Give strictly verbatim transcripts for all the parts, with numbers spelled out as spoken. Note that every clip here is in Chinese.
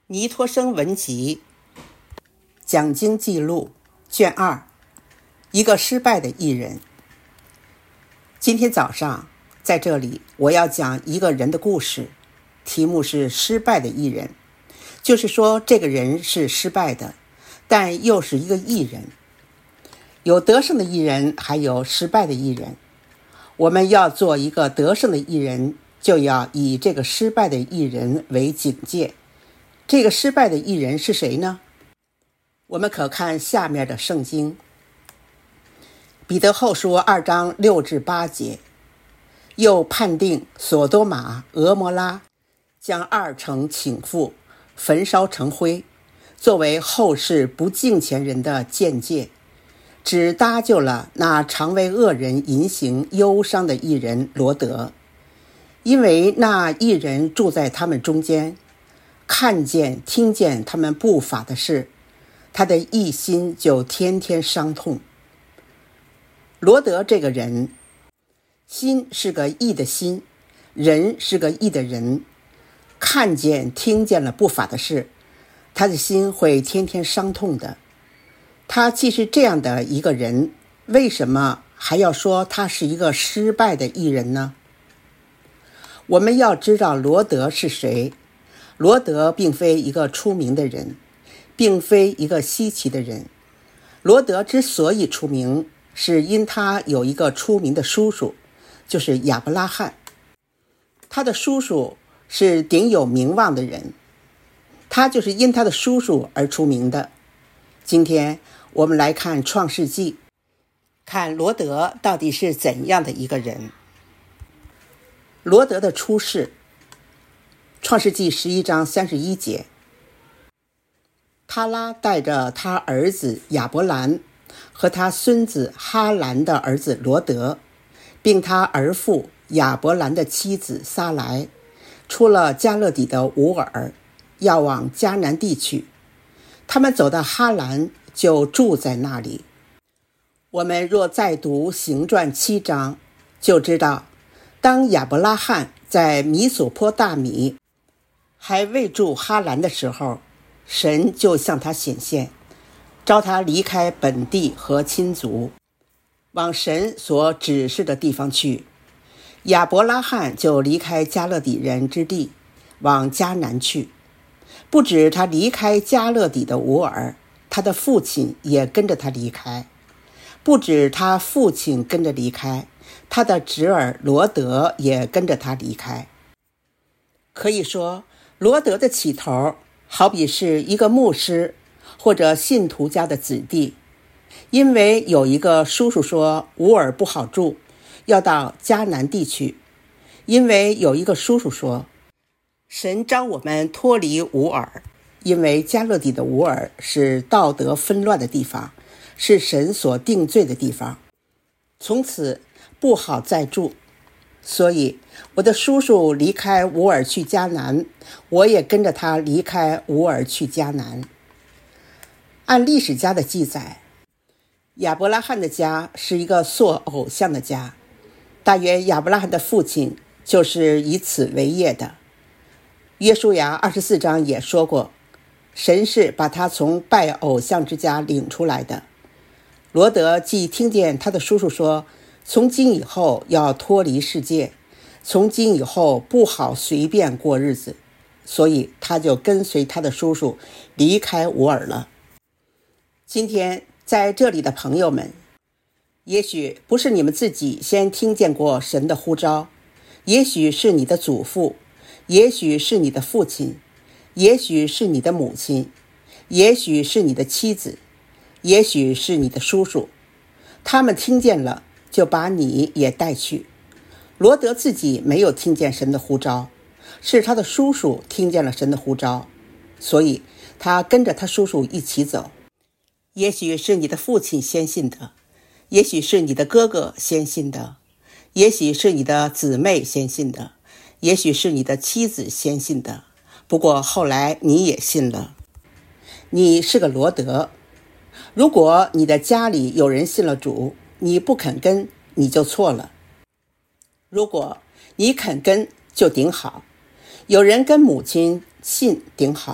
尼托生文集讲经记录卷二，一个失败的艺人。今天早上在这里我要讲一个人的故事，题目是失败的艺人，就是说这个人是失败的，但又是一个艺人。有得胜的艺人，还有失败的艺人。我们要做一个得胜的艺人，就要以这个失败的艺人为警戒。这个失败的艺人是谁呢？我们可看下面的圣经。彼得后书二章六至八节，又判定所多玛、俄摩拉，将二城倾覆，焚烧成灰，作为后世不敬虔人的鉴戒，只搭救了那常为恶人淫行忧伤的艺人罗德，因为那艺人住在他们中间，看见听见他们不法的事，他的一心就天天伤痛。罗德这个人，心是个义的心，人是个义的人，看见听见了不法的事，他的心会天天伤痛的。他既是这样的一个人，为什么还要说他是一个失败的艺人呢？我们要知道罗德是谁。罗德并非一个出名的人，并非一个稀奇的人。罗德之所以出名，是因他有一个出名的叔叔，就是亚伯拉罕。他的叔叔是顶有名望的人，他就是因他的叔叔而出名的。今天我们来看创世纪，看罗德到底是怎样的一个人。罗德的出世，创世纪十一章三十一节，他拉带着他儿子亚伯兰和他孙子哈兰的儿子罗德，并他儿父亚伯兰的妻子撒来，出了加勒底的乌尔，要往迦南地去。他们走到哈兰，就住在那里。我们若再读行传七章，就知道当亚伯拉罕在米索波大米还未住哈兰的时候，神就向他显现，召他离开本地和亲族，往神所指示的地方去。亚伯拉罕就离开加勒底人之地，往迦南去。不止他离开加勒底的乌尔，他的父亲也跟着他离开。不止他父亲跟着离开，他的侄儿罗德也跟着他离开。可以说罗德的起头好比是一个牧师或者信徒家的子弟，因为有一个叔叔说乌尔不好住，要到迦南地去。因为有一个叔叔说神召我们脱离乌尔，因为加勒底的乌尔是道德纷乱的地方，是神所定罪的地方，从此不好再住。所以我的叔叔离开乌尔去迦南，我也跟着他离开乌尔去迦南。按历史家的记载，亚伯拉罕的家是一个塑偶像的家，大约亚伯拉罕的父亲就是以此为业的。约书亚二十四章也说过，神是把他从拜偶像之家领出来的。罗德既听见他的叔叔说从今以后要脱离世界，从今以后不好随便过日子，所以他就跟随他的叔叔离开乌尔了。今天在这里的朋友们，也许不是你们自己先听见过神的呼召，也许是你的祖父，也许是你的父亲，也许是你的母亲，也许是你的妻子，也许是你的叔叔，他们听见了就把你也带去。罗德自己没有听见神的呼召，是他的叔叔听见了神的呼召，所以他跟着他叔叔一起走。也许是你的父亲先信的，也许是你的哥哥先信的，也许是你的姊妹先信的，也许是你的妻子先信的，不过后来你也信了。你是个罗德。如果你的家里有人信了主，你不肯跟，你就错了。如果你肯跟，就顶好。有人跟母亲信顶好，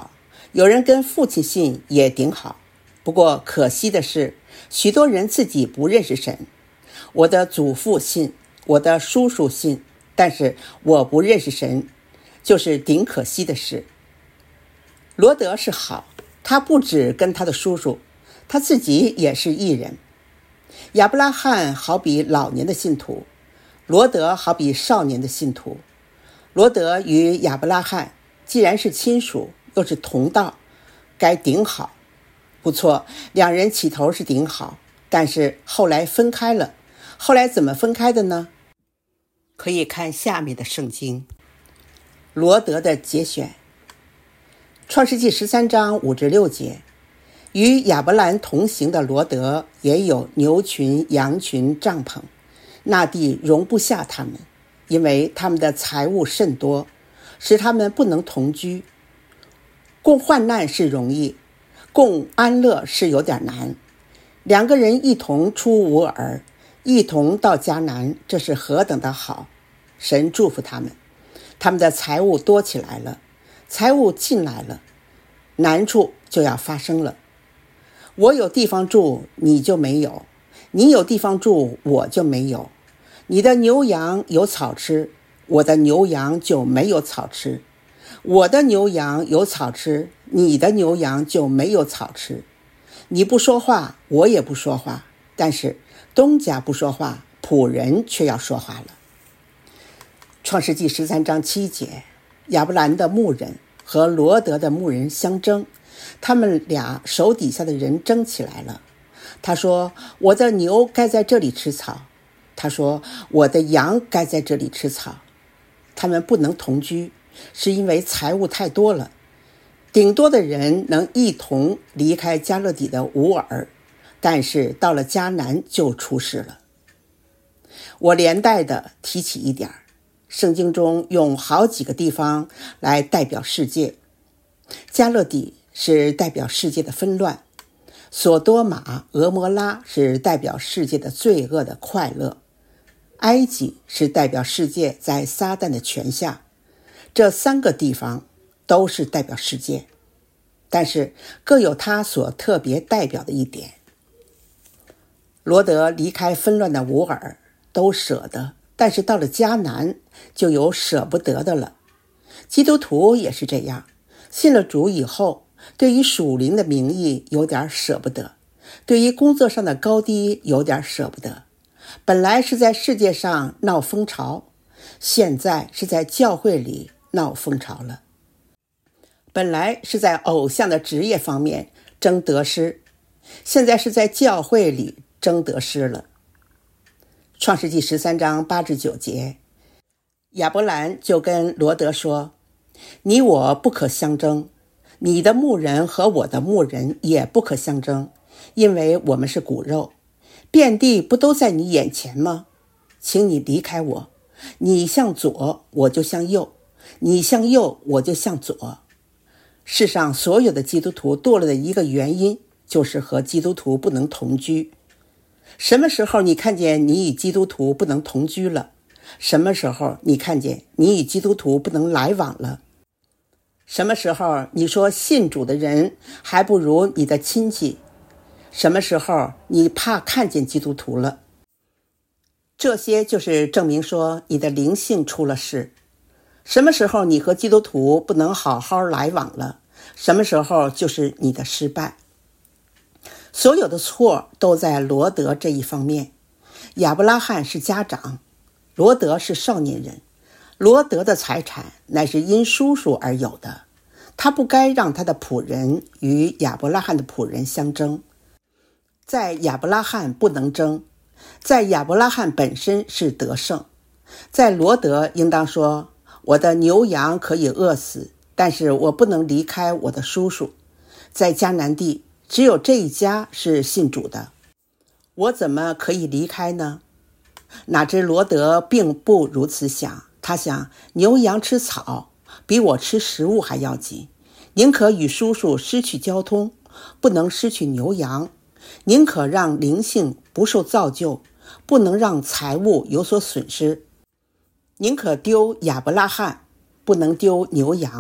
有人跟父亲姓也顶好，不过可惜的是，许多人自己不认识神。我的祖父信，我的叔叔信，但是我不认识神，就是顶可惜的事。罗德是好，他不只跟他的叔叔，他自己也是义人。亚伯拉罕好比老年的信徒，罗德好比少年的信徒。罗德与亚伯拉罕既然是亲属，又是同道，该顶好。不错，两人起头是顶好，但是后来分开了。后来怎么分开的呢？可以看下面的圣经。罗德的节选，创世纪十三章五至六节。与亚伯兰同行的罗德也有牛群、羊群、帐篷，那地容不下他们，因为他们的财物甚多，使他们不能同居。共患难是容易，共安乐是有点难。两个人一同出乌尔，一同到迦南，这是何等的好！神祝福他们，他们的财物多起来了，财物进来了，难处就要发生了。我有地方住，你就没有；你有地方住，我就没有。你的牛羊有草吃，我的牛羊就没有草吃；我的牛羊有草吃，你的牛羊就没有草吃。你不说话，我也不说话，但是东家不说话，仆人却要说话了。创世纪十三章七节，亚伯兰的牧人和罗德的牧人相争，他们俩手底下的人争起来了。他说，我的牛该在这里吃草，他说，我的羊该在这里吃草。他们不能同居，是因为财物太多了，顶多的人能一同离开加勒底的乌尔，但是到了迦南就出事了。我连带的提起一点，圣经中用好几个地方来代表世界。加勒底是代表世界的纷乱，索多玛、俄摩拉是代表世界的罪恶的快乐，埃及是代表世界在撒旦的权下。这三个地方都是代表世界，但是各有它所特别代表的一点。罗德离开纷乱的乌尔都舍得，但是到了迦南就有舍不得的了。基督徒也是这样，信了主以后，对于属灵的名义有点舍不得，对于工作上的高低有点舍不得。本来是在世界上闹风潮，现在是在教会里闹风潮了。本来是在偶像的职业方面争得失，现在是在教会里争得失了。创世纪十三章八至九节，亚伯兰就跟罗德说，你我不可相争，你的牧人和我的牧人也不可相争，因为我们是骨肉，遍地不都在你眼前吗？请你离开我，你向左我就向右，你向右我就向左。世上所有的基督徒堕落的一个原因，就是和基督徒不能同居。什么时候你看见你与基督徒不能同居了？什么时候你看见你与基督徒不能来往了？什么时候你说信主的人还不如你的亲戚？什么时候你怕看见基督徒了？这些就是证明说你的灵性出了事。什么时候你和基督徒不能好好来往了？什么时候就是你的失败。所有的错都在罗德这一方面。亚伯拉罕是家长，罗德是少年人。罗德的财产乃是因叔叔而有的，他不该让他的仆人与亚伯拉罕的仆人相争。在亚伯拉罕不能争，在亚伯拉罕本身是得胜。在罗德应当说，我的牛羊可以饿死，但是我不能离开我的叔叔。在迦南地只有这一家是信主的，我怎么可以离开呢？哪知罗德并不如此想，他想牛羊吃草比我吃食物还要紧，宁可与叔叔失去交通，不能失去牛羊，宁可让灵性不受造就，不能让财物有所损失，宁可丢亚伯拉罕，不能丢牛羊，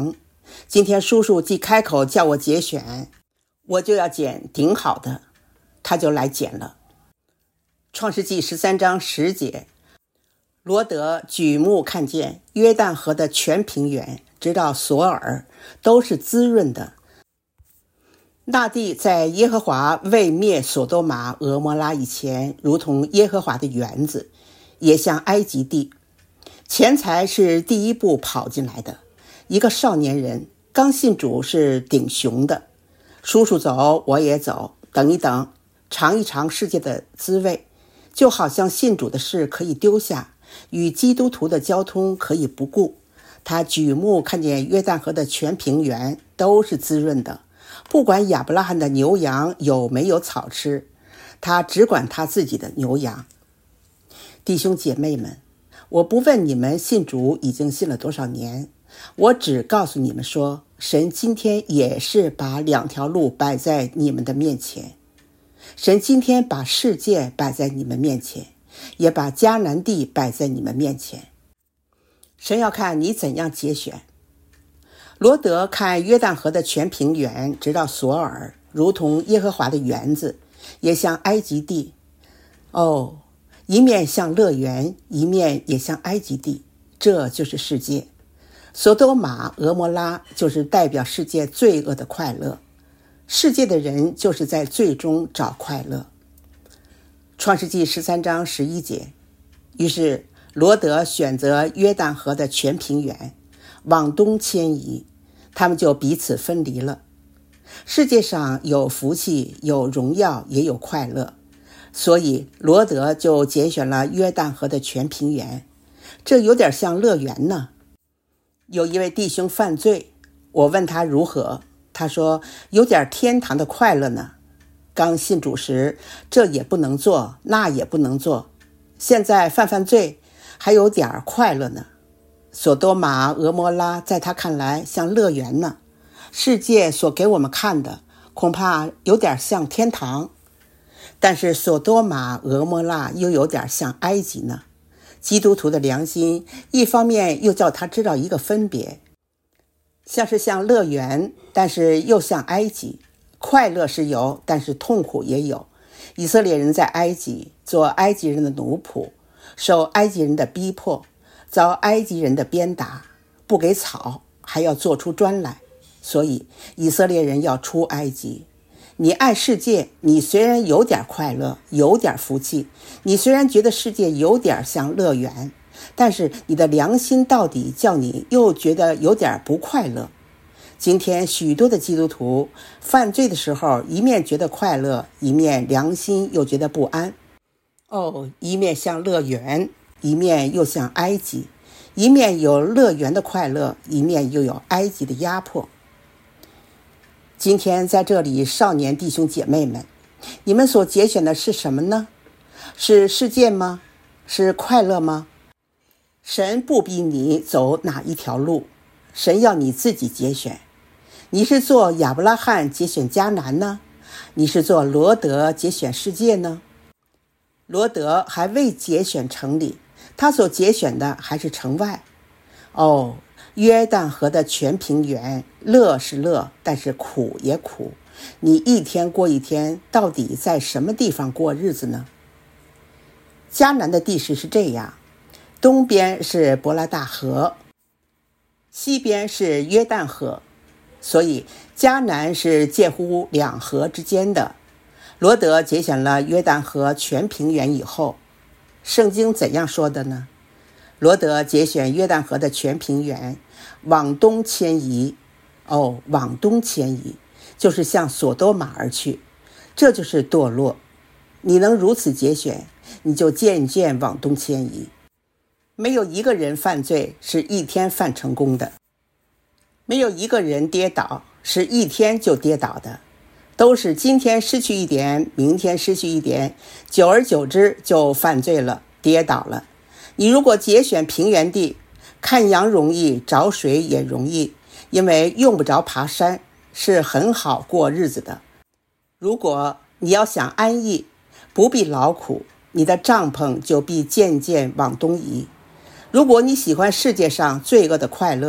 今天叔叔既开口叫我节选，我就要捡顶好的，他就来捡了。创世纪十三章十节，罗德举目看见约旦河的全平原直到索尔都是滋润的。那地在耶和华未灭所多玛俄摩拉以前，如同耶和华的园子，也像埃及地。钱财是第一步跑进来的。一个少年人刚信主是顶熊的，叔叔走我也走，等一等，尝一尝世界的滋味，就好像信主的事可以丢下，与基督徒的交通可以不顾。他举目看见约旦河的全平原都是滋润的，不管亚伯拉罕的牛羊有没有草吃，他只管他自己的牛羊。弟兄姐妹们，我不问你们信主已经信了多少年，我只告诉你们说，神今天也是把两条路摆在你们的面前。神今天把世界摆在你们面前，也把迦南地摆在你们面前。神要看你怎样节选。罗德看约旦河的全平原直到索尔，如同耶和华的园子，也像埃及地。哦，一面像乐园，一面也像埃及地，这就是世界。索多玛俄摩拉就是代表世界罪恶的快乐，世界的人就是在罪中找快乐。创世纪十三章十一节，于是罗德选择约旦河的全平原，往东迁移，他们就彼此分离了。世界上有福气，有荣耀，也有快乐，所以罗德就拣选了约旦河的全平原。这有点像乐园呢。有一位弟兄犯罪，我问他如何，他说有点天堂的快乐呢。刚信主时，这也不能做，那也不能做，现在犯犯罪还有点快乐呢。索多玛俄摩拉在他看来像乐园呢，世界所给我们看的恐怕有点像天堂，但是索多玛俄摩拉又有点像埃及呢。基督徒的良心一方面又叫他知道一个分别，像是像乐园，但是又像埃及。快乐是有，但是痛苦也有。以色列人在埃及做埃及人的奴仆，受埃及人的逼迫，遭埃及人的鞭打，不给草还要做出砖来，所以以色列人要出埃及。你爱世界，你虽然有点快乐，有点福气，你虽然觉得世界有点像乐园，但是你的良心到底叫你又觉得有点不快乐。今天许多的基督徒犯罪的时候，一面觉得快乐，一面良心又觉得不安。哦，一面像乐园，一面又像埃及，一面有乐园的快乐，一面又有埃及的压迫。今天在这里，少年弟兄姐妹们，你们所节选的是什么呢？是世界吗？是快乐吗？神不逼你走哪一条路，神要你自己节选。你是做亚伯拉罕节选迦南呢？你是做罗德节选世界呢？罗德还未节选城里，他所节选的还是城外。哦，约旦河的全平原，乐是乐，但是苦也苦。你一天过一天，到底在什么地方过日子呢？迦南的地势是这样，东边是伯拉大河，西边是约旦河，所以迦南是介乎两河之间的。罗德节选了约旦河全平原以后，圣经怎样说的呢？罗德节选约旦河的全平原，往东迁移。哦，往东迁移，就是向索多玛而去，这就是堕落。你能如此节选，你就渐渐往东迁移。没有一个人犯罪是一天犯成功的，没有一个人跌倒是一天就跌倒的，都是今天失去一点，明天失去一点，久而久之就犯罪了，跌倒了。你如果节选平原地，看羊容易，找水也容易，因为用不着爬山，是很好过日子的。如果你要想安逸，不必劳苦，你的帐篷就必渐渐往东移。如果你喜欢世界上罪恶的快乐，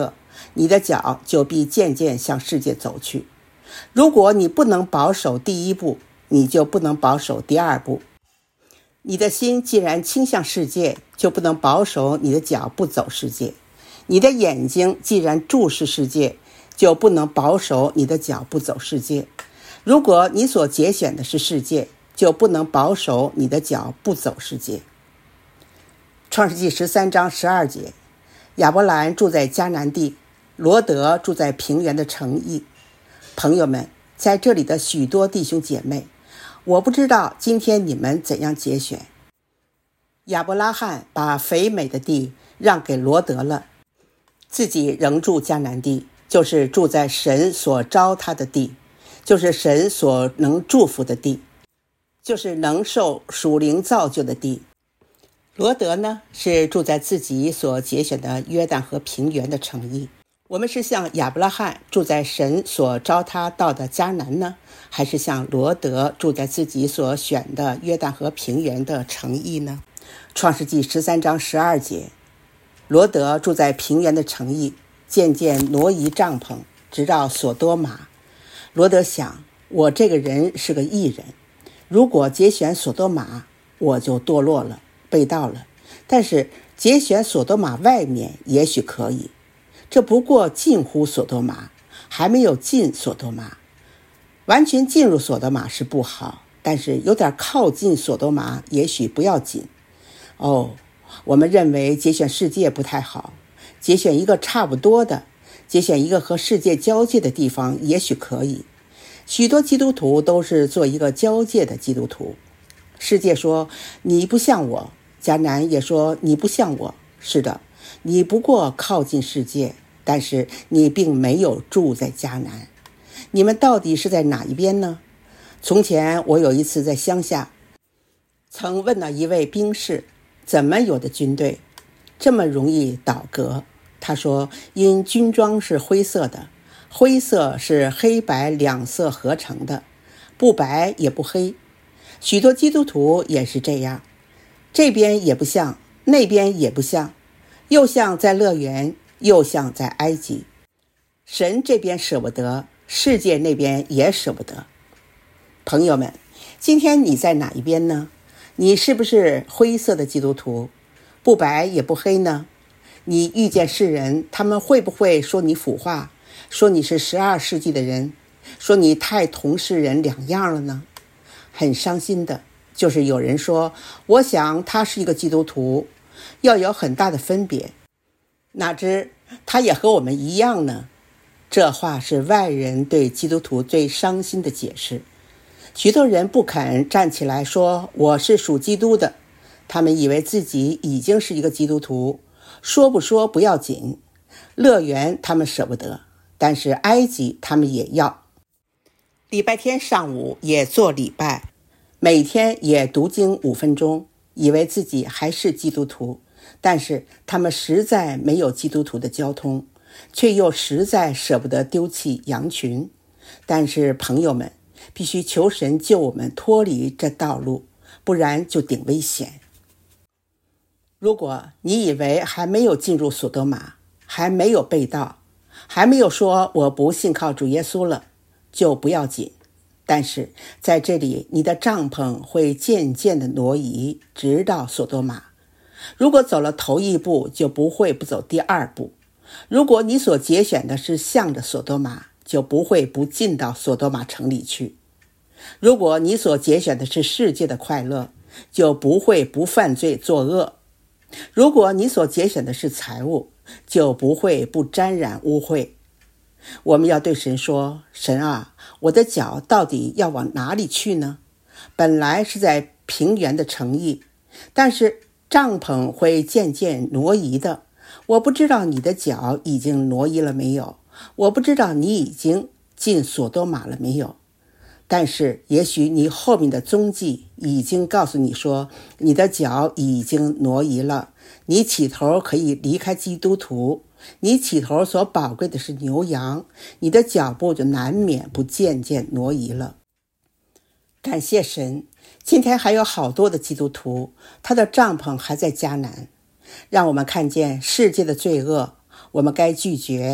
你的脚就必渐渐向世界走去。如果你不能保守第一步，你就不能保守第二步。你的心既然倾向世界，就不能保守你的脚不走世界。你的眼睛既然注视世界，就不能保守你的脚不走世界。如果你所节选的是世界，就不能保守你的脚不走世界。创世纪十三章十二节，亚伯兰住在迦南地，罗德住在平原的城邑。朋友们，在这里的许多弟兄姐妹，我不知道今天你们怎样节选。亚伯拉罕把肥美的地让给罗德了，自己仍住迦南地，就是住在神所召他的地，就是神所能祝福的地，就是能受属灵造就的地。罗德呢，是住在自己所节选的约旦河平原的城邑。我们是像亚伯拉罕住在神所召他到的迦南呢，还是像罗德住在自己所选的约旦河平原的城邑呢？创世纪十三章十二节，罗德住在平原的城邑，渐渐挪移帐篷，直到所多玛。罗德想，我这个人是个义人，如果节选所多玛，我就堕落了，被盗了。但是节选所多玛外面也许可以，这不过近乎所多玛，还没有进所多玛。完全进入所多玛是不好，但是有点靠近所多玛也许不要紧。哦，我们认为节选世界不太好，节选一个差不多的，节选一个和世界交界的地方也许可以。许多基督徒都是做一个交界的基督徒。世界说你不像我，迦南也说你不像我。是的，你不过靠近世界，但是你并没有住在迦南。你们到底是在哪一边呢？从前我有一次在乡下，曾问了一位兵士，怎么有的军队这么容易倒戈？他说，因军装是灰色的，灰色是黑白两色合成的，不白也不黑。许多基督徒也是这样，这边也不像，那边也不像，又像在乐园，又像在埃及。神这边舍不得，世界那边也舍不得。朋友们，今天你在哪一边呢？你是不是灰色的基督徒，不白也不黑呢？你遇见世人，他们会不会说你腐化，说你是十二世纪的人，说你太同世人两样了呢？很伤心的就是有人说，我想他是一个基督徒，要有很大的分别，哪知他也和我们一样呢？这话是外人对基督徒最伤心的解释。许多人不肯站起来说我是属基督的，他们以为自己已经是一个基督徒，说不说不要紧。乐园他们舍不得，但是埃及他们也要。礼拜天上午也做礼拜，每天也读经五分钟，以为自己还是基督徒，但是他们实在没有基督徒的交通，却又实在舍不得丢弃羊群。但是朋友们，必须求神救我们脱离这道路，不然就顶危险。如果你以为还没有进入所多玛，还没有被盗，还没有说我不信靠主耶稣了，就不要紧。但是在这里，你的帐篷会渐渐的挪移，直到所多玛。如果走了头一步，就不会不走第二步。如果你所节选的是向着所多玛，就不会不进到所多玛城里去。如果你所节选的是世界的快乐，就不会不犯罪作恶。如果你所节选的是财物，就不会不沾染污秽。我们要对神说，神啊，我的脚到底要往哪里去呢？本来是在平原的城邑，但是帐篷会渐渐挪移的。我不知道你的脚已经挪移了没有，我不知道你已经进所多玛了没有，但是也许你后面的踪迹已经告诉你说，你的脚已经挪移了。你起头可以离开基督徒，你起头所宝贵的是牛羊，你的脚步就难免不渐渐挪移了。感谢神，今天还有好多的基督徒，他的帐篷还在迦南。让我们看见世界的罪恶，我们该拒绝，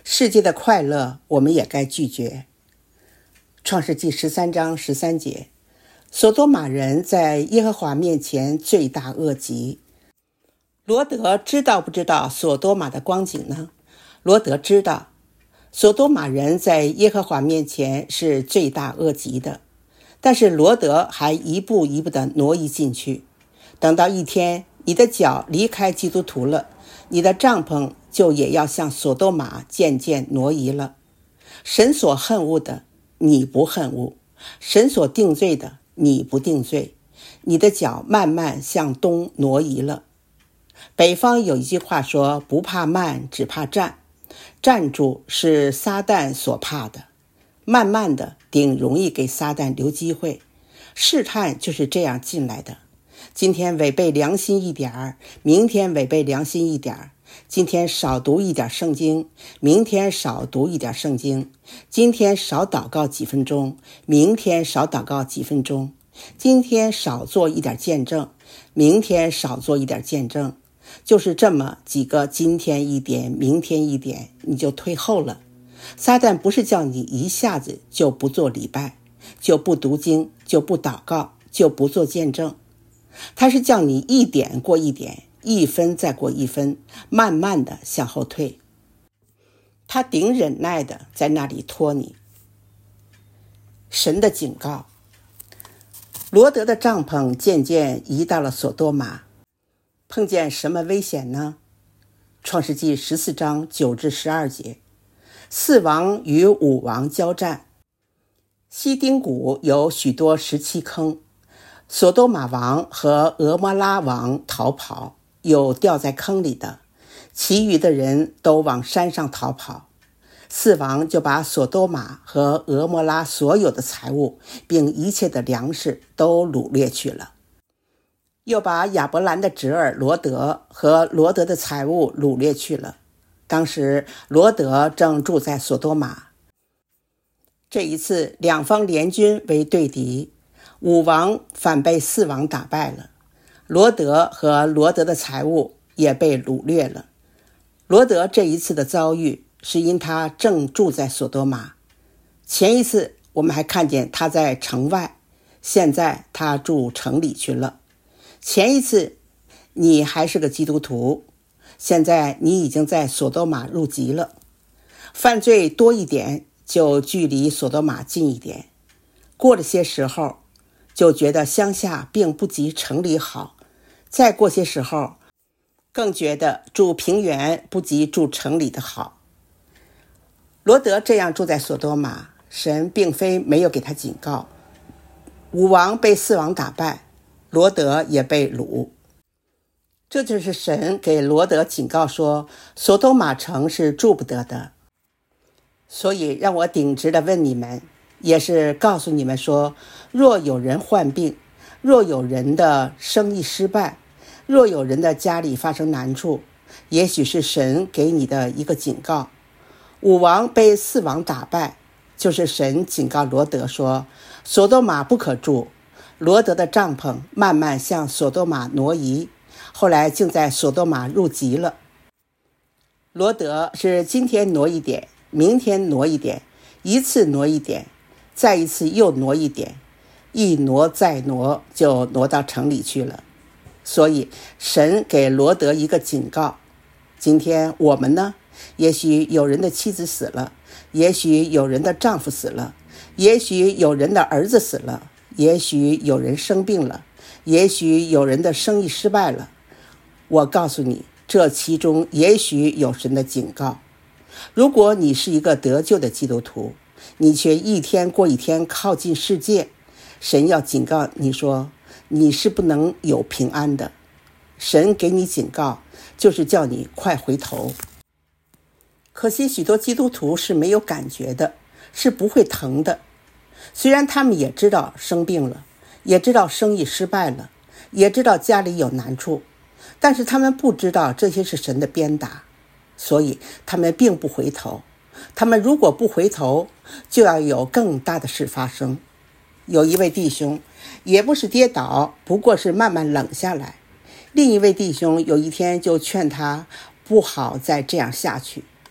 世界的快乐我们也该拒绝。创世纪十三章十三节，所多玛人在耶和华面前罪大恶极。罗德知道不知道所多玛的光景呢？罗德知道，所多玛人在耶和华面前是罪大恶极的，但是罗德还一步一步地挪移进去。等到一天你的脚离开基督徒了，你的帐篷就也要向所多玛渐渐挪移了。神所恨恶的你不恨恶，神所定罪的你不定罪，你的脚慢慢向东挪移了。北方有一句话说，不怕慢，只怕站。站住是撒旦所怕的，慢慢的顶容易给撒旦留机会。试探就是这样进来的，今天违背良心一点儿，明天违背良心一点儿，今天少读一点圣经，明天少读一点圣经，今天少祷告几分钟，明天少祷告几分钟，今天少做一点见证，明天少做一点见证。就是这么几个今天一点，明天一点，你就退后了。撒旦不是叫你一下子就不做礼拜，就不读经，就不祷告，就不做见证，他是叫你一点过一点，一分再过一分，慢慢的向后退。他顶忍耐的在那里拖你。神的警告，罗德的帐篷渐渐移到了所多玛。碰见什么危险呢？创世纪十四章九至十二节，四王与五王交战。西丁谷有许多石砌坑，所多玛王和俄摩拉王逃跑，有掉在坑里的，其余的人都往山上逃跑。四王就把所多玛和俄摩拉所有的财物并一切的粮食都掳掠去了，又把亚伯兰的侄儿罗德和罗德的财物掳掠去了。当时罗德正住在所多玛。这一次两方联军为对敌，五王反被四王打败了，罗德和罗德的财物也被掳掠了。罗德这一次的遭遇是因他正住在所多玛，前一次我们还看见他在城外，现在他住城里去了。前一次你还是个基督徒，现在你已经在所多玛入籍了。犯罪多一点，就距离所多玛近一点，过了些时候就觉得乡下并不及城里好，再过些时候更觉得住平原不及住城里的好。罗德这样住在所多玛，神并非没有给他警告。五王被四王打败，罗德也被掳，这就是神给罗德警告说，所多玛城是住不得的。所以让我顶直的问你们，也是告诉你们说，若有人患病，若有人的生意失败，若有人的家里发生难处，也许是神给你的一个警告。五王被四王打败，就是神警告罗德说，所多玛不可住。罗德的帐篷慢慢向所多玛挪移，后来竟在所多玛入籍了。罗德是今天挪一点，明天挪一点，一次挪一点，再一次又挪一点，一挪再挪，就挪到城里去了。所以神给罗德一个警告。今天我们呢，也许有人的妻子死了，也许有人的丈夫死了，也许有人的儿子死了，也许有人生病了，也许有人的生意失败了。我告诉你，这其中也许有神的警告。如果你是一个得救的基督徒，你却一天过一天靠近世界，神要警告你说，你是不能有平安的。神给你警告，就是叫你快回头。可惜许多基督徒是没有感觉的，是不会疼的。虽然他们也知道生病了，也知道生意失败了，也知道家里有难处，但是他们不知道这些是神的鞭打，所以他们并不回头。他们如果不回头，就要有更大的事发生。有一位弟兄也不是跌倒，不过是慢慢冷下来。另一位弟兄有一天就劝他不好再这样下去。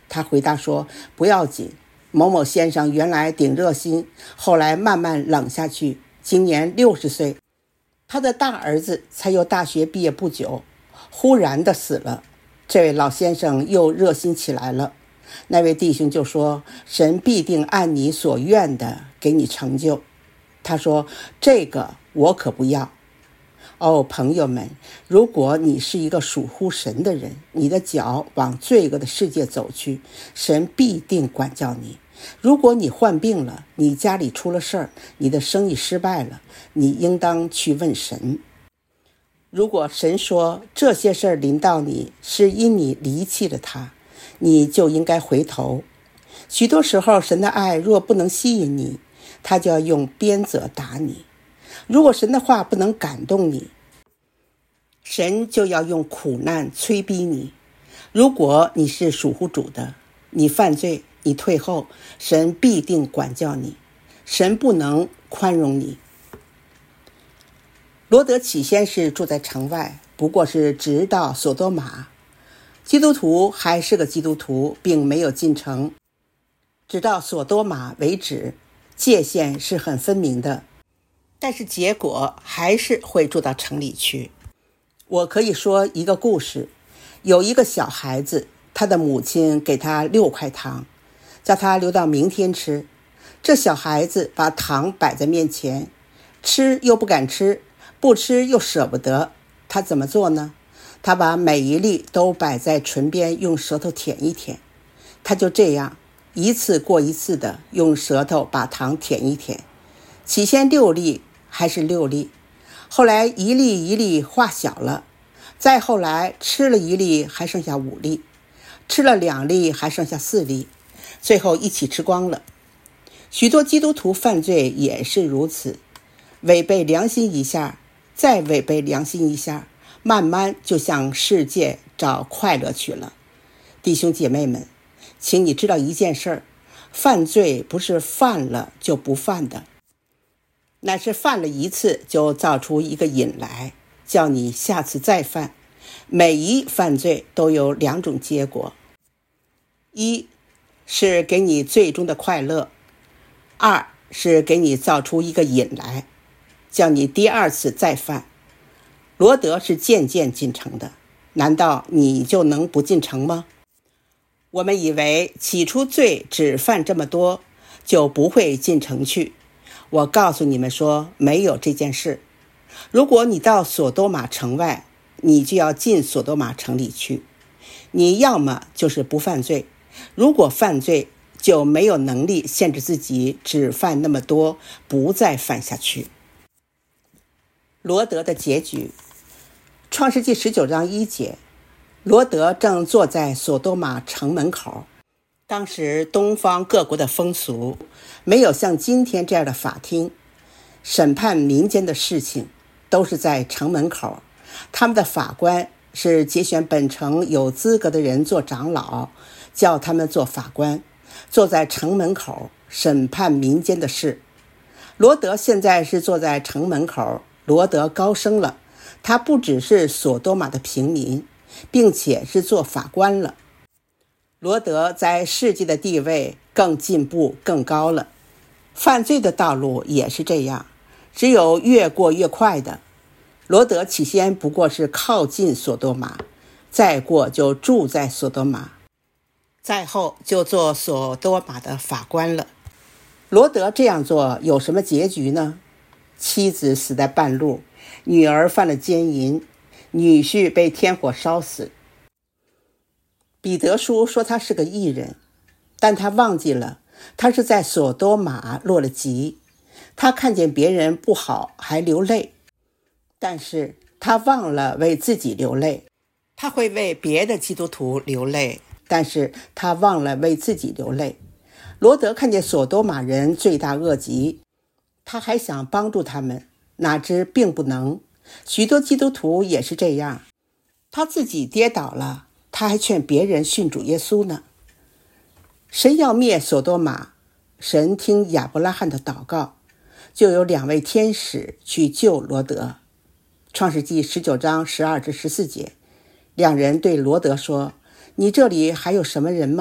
他回答说，不要紧，某某先生原来顶热心，后来慢慢冷下去，今年六十岁，他的大儿子才由大学毕业不久，忽然的死了，这位老先生又热心起来了。那位弟兄就说，神必定按你所愿的给你成就。他说，这个我可不要。哦，朋友们，如果你是一个属乎神的人，你的脚往罪恶的世界走去，神必定管教你。如果你患病了，你家里出了事儿，你的生意失败了，你应当去问神。如果神说这些事儿临到你是因你离弃了他，你就应该回头。许多时候神的爱若不能吸引你，他就要用鞭责打你。如果神的话不能感动你，神就要用苦难催逼你。如果你是属乎主的，你犯罪，你退后，神必定管教你，神不能宽容你。罗德起先是住在城外，不过是直到索多玛。基督徒还是个基督徒，并没有进城，直到索多玛为止，界限是很分明的，但是结果还是会住到城里去。我可以说一个故事，有一个小孩子，他的母亲给他六块糖，叫他留到明天吃。这小孩子把糖摆在面前，吃又不敢吃，不吃又舍不得，他怎么做呢？他把每一粒都摆在唇边，用舌头舔一舔。他就这样一次过一次的用舌头把糖舔一舔，起先六粒还是六粒，后来一粒一粒化小了，再后来吃了一粒还剩下五粒，吃了两粒还剩下四粒，最后一起吃光了。许多基督徒犯罪也是如此，违背良心一下，再违背良心一下，慢慢就向世界找快乐去了。弟兄姐妹们，请你知道一件事儿，犯罪不是犯了就不犯的，乃是犯了一次就造出一个瘾来，叫你下次再犯。每一犯罪都有两种结果，一是给你最终的快乐，二是给你造出一个瘾来，叫你第二次再犯。罗德是渐渐进城的，难道你就能不进城吗？我们以为起初罪只犯这么多，就不会进城去。我告诉你们说，没有这件事。如果你到索多玛城外，你就要进索多玛城里去。你要么就是不犯罪，如果犯罪，就没有能力限制自己只犯那么多，不再犯下去。罗德的结局，创世纪十九章一节，罗德正坐在索多玛城门口。当时东方各国的风俗没有像今天这样的法庭，审判民间的事情都是在城门口。他们的法官是节选本城有资格的人做长老，叫他们做法官，坐在城门口审判民间的事。罗德现在是坐在城门口，罗德高升了，他不只是索多玛的平民，并且是做法官了。罗德在世界的地位更进步更高了。犯罪的道路也是这样，只有越过越快的。罗德起先不过是靠近索多玛，再过就住在索多玛，再后就做索多玛的法官了。罗德这样做有什么结局呢？妻子死在半路，女儿犯了奸淫，女婿被天火烧死。彼得书说他是个义人，但他忘记了他是在索多玛落了籍。他看见别人不好还流泪，但是他忘了为自己流泪。他会为别的基督徒流泪，但是他忘了为自己流泪。罗德看见索多玛人罪大恶极，他还想帮助他们，哪知并不能。许多基督徒也是这样，他自己跌倒了，他还劝别人信主耶稣呢。神要灭索多玛，神听亚伯拉罕的祷告，就有两位天使去救罗德。创世纪十九章十二至十四节，两人对罗德说，你这里还有什么人吗？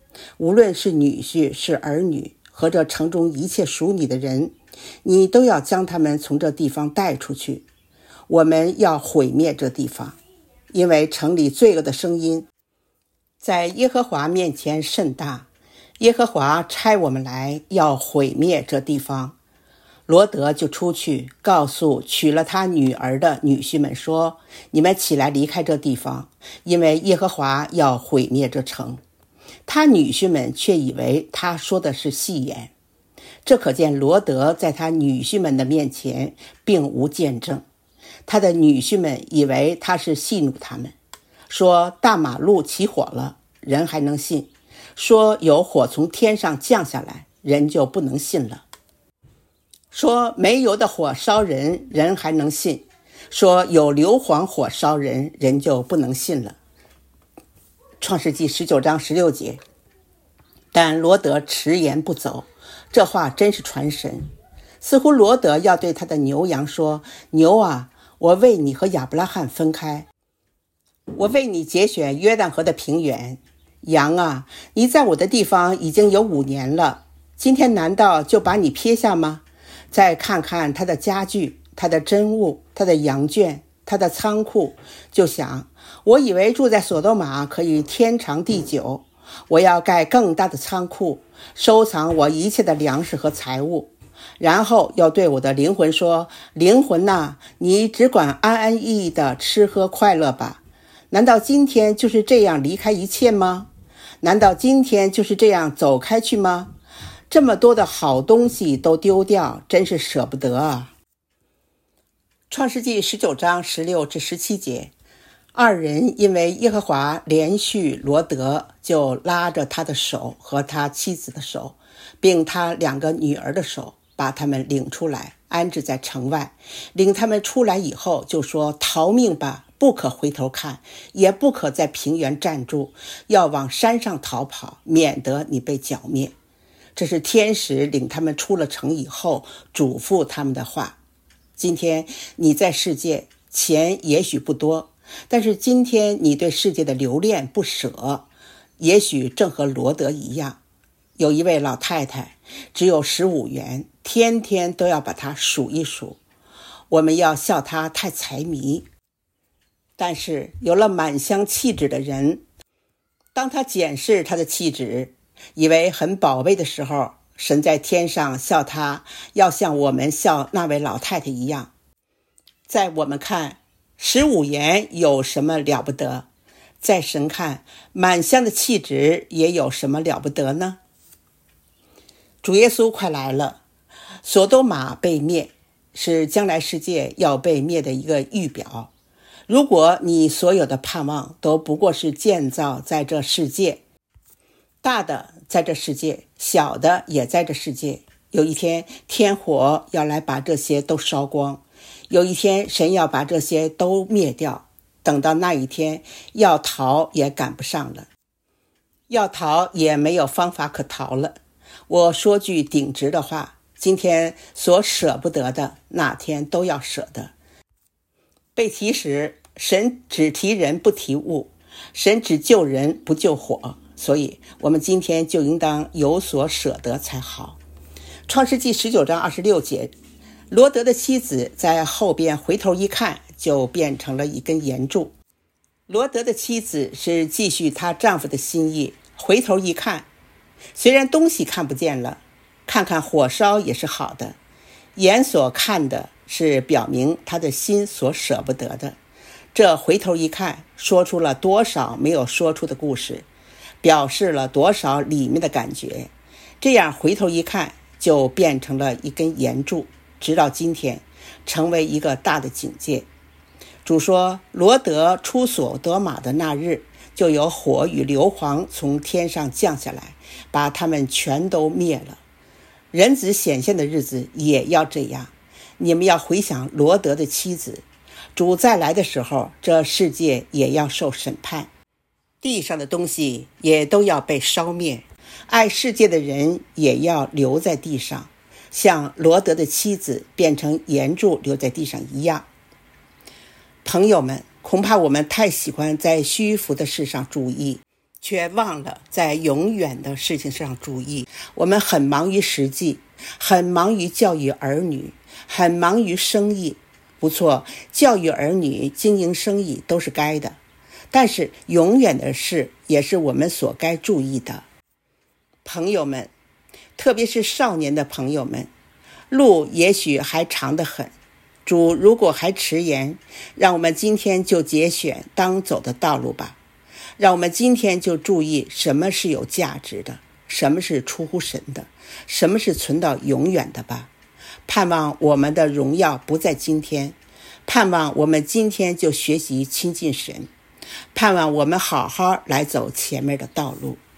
无论是女婿是儿女，和这城中一切属你的人，你都要将他们从这地方带出去。我们要毁灭这地方，因为城里罪恶的声音在耶和华面前甚大。耶和华差我们来要毁灭这地方。罗德就出去告诉娶了他女儿的女婿们说，你们起来离开这地方，因为耶和华要毁灭这城。他女婿们却以为他说的是戏言，这可见罗德在他女婿们的面前并无见证。他的女婿们以为他是戏怒他们，说大马路起火了，人还能信；说有火从天上降下来，人就不能信了；说煤油的火烧人，人还能信；说有硫磺火烧人，人就不能信了。创世纪十九章十六节。但罗德迟延不走，这话真是传神。似乎罗德要对他的牛羊说，牛啊，我为你和亚伯拉罕分开，我为你节选约旦河的平原。羊啊，你在我的地方已经有五年了，今天难道就把你撇下吗？再看看他的家具，他的珍物，他的羊圈，他的仓库，就想，我以为住在索多玛可以天长地久，我要盖更大的仓库，收藏我一切的粮食和财物。然后要对我的灵魂说，灵魂哪，你只管安安逸逸的吃喝快乐吧。难道今天就是这样离开一切吗？难道今天就是这样走开去吗？这么多的好东西都丢掉，真是舍不得啊。创世纪十九章十六至十七节。二人因为耶和华连续罗德，就拉着他的手和他妻子的手，并他两个女儿的手，把他们领出来，安置在城外。领他们出来以后，就说，逃命吧，不可回头看，也不可在平原站住，要往山上逃跑，免得你被剿灭。这是天使领他们出了城以后嘱咐他们的话。今天你在世界，钱也许不多，但是今天你对世界的留恋不舍，也许正和罗德一样。有一位老太太只有十五元，天天都要把它数一数，我们要笑她太财迷。但是有了满箱气质的人，当他检视他的气质，以为很宝贝的时候，神在天上笑他，要像我们笑那位老太太一样。在我们看，十五元有什么了不得？在神看，满箱的气质也有什么了不得呢？主耶稣快来了，索多玛被灭，是将来世界要被灭的一个预表。如果你所有的盼望都不过是建造在这世界，大的在这世界，小的也在这世界，有一天天火要来把这些都烧光，有一天神要把这些都灭掉，等到那一天，要逃也赶不上了，要逃也没有方法可逃了。我说句顶直的话，今天所舍不得的，哪天都要舍得。被提时，神只提人不提物，神只救人不救火，所以我们今天就应当有所舍得才好。创世纪十九章二十六节，罗德的妻子在后边回头一看，就变成了一根岩柱。罗德的妻子是继续她丈夫的心意，回头一看，虽然东西看不见了，看看火烧也是好的，眼所看的是表明他的心所舍不得的。这回头一看，说出了多少没有说出的故事，表示了多少里面的感觉。这样回头一看，就变成了一根岩柱，直到今天成为一个大的警戒。主说，罗德出索多玛的那日，就有火与硫磺从天上降下来，把他们全都灭了。人子显现的日子也要这样。你们要回想罗德的妻子，主再来的时候，这世界也要受审判，地上的东西也都要被烧灭，爱世界的人也要留在地上，像罗德的妻子变成岩柱留在地上一样。朋友们，恐怕我们太喜欢在虚浮的事上注意， 却忘了在永远的事情上注意。我们很忙于实际，很忙于教育儿女，很忙于生意。不错，教育儿女、经营生意都是该的，但是永远的事也是我们所该注意的。朋友们，特别是少年的朋友们，路也许还长得很，主如果还迟延，让我们今天就节选当走的道路吧。让我们今天就注意什么是有价值的，什么是出乎神的，什么是存到永远的吧。盼望我们的荣耀不在今天，盼望我们今天就学习亲近神，盼望我们好好来走前面的道路。